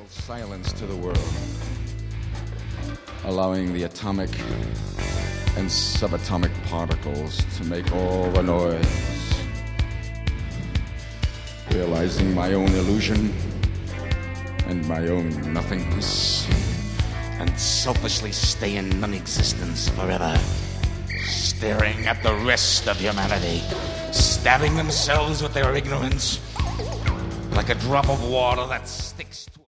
Silence to the world, allowing the atomic and subatomic particles to make all the noise, realizing my own illusion and my own nothingness, and selfishly stay in non-existence forever, staring at the rest of humanity, stabbing themselves with their ignorance like a drop of water that sticks to